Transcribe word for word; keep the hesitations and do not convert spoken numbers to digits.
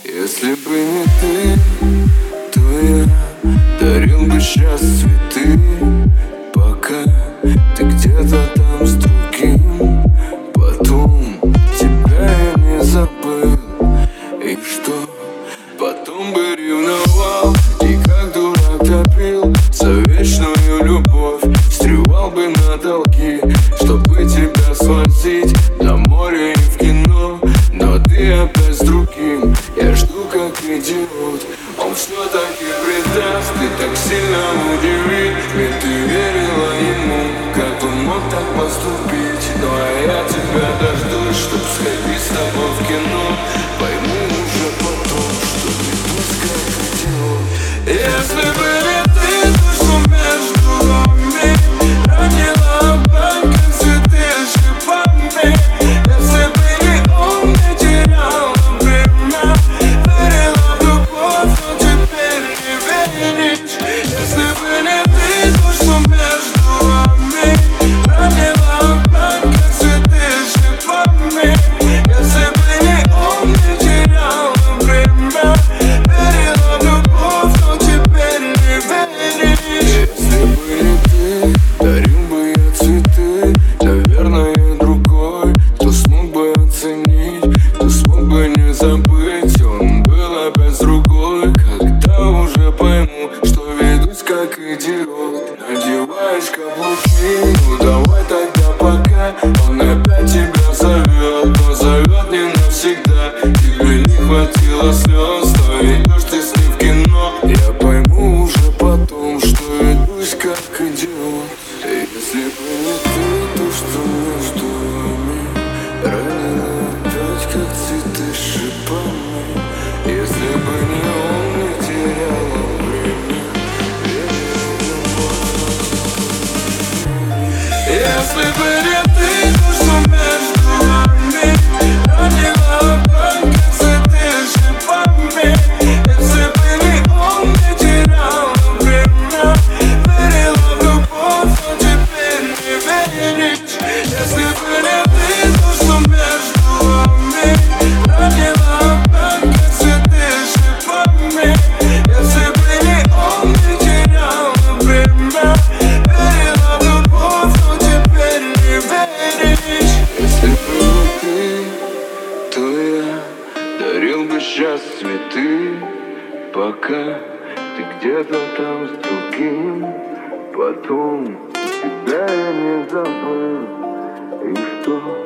Если бы не ты, то я дарил бы сейчас цветы, пока ты где-то там с другим. Потом тебя я не забыл, и что? Потом бы ревновал и как дурак топил за вечную любовь. Встревал бы на долги, чтобы тебя свозить на море и в кино. Но ты опять с другим, я жду как идиот. Он все-таки предаст, ты так сильно удивишь. Ведь ты верила ему, как он мог так поступить. Ну а я тебя дождусь, чтоб сходить с тобой в кино. Пойму уже потом, что ведусь как идиот. Если бы не ты, то что между нами ранила боль, как цветы шипами. Если бы не он, не теряла время, верила в любовь, но теперь не веришь. Если бы не ты, то что между нами ранила боль, как цветы шипами. Если бы не он, не теряла время, верила в любовь, но теперь не веришь. Если бы не ты, дарил бы я цветы, наверное, другой, кто смог бы оценить, кто смог бы не забыть. Он был опять с другой, когда уже пойму, что ведусь как идиот. Надеваешь каблуки, ну давай тогда пока. Он опять тебя зовет, но зовет не навсегда. Тебе не хватило слез, но идешь ты с ним в кино. Я пойму уже потом, что ведусь как идиот. Если бы не ты, то что между вами ранила опять, как цветы шипами. Если бы не он, не теряла время, верила в любовь. Если бы не ты, то что между вами ранила боль, как цветы шипами. Если бы не он, не теряла время, верила в любовь, но теперь не веришь. Если бы не ты, то что между вами ранила боль, как цветы шипами. Если бы не он, не теряла время, верила в любовь, но теперь не веришь. Если бы не ты, то я дарил бы сейчас цветы, пока ты где-то там с другим. Потом тебя я не забыл, и что?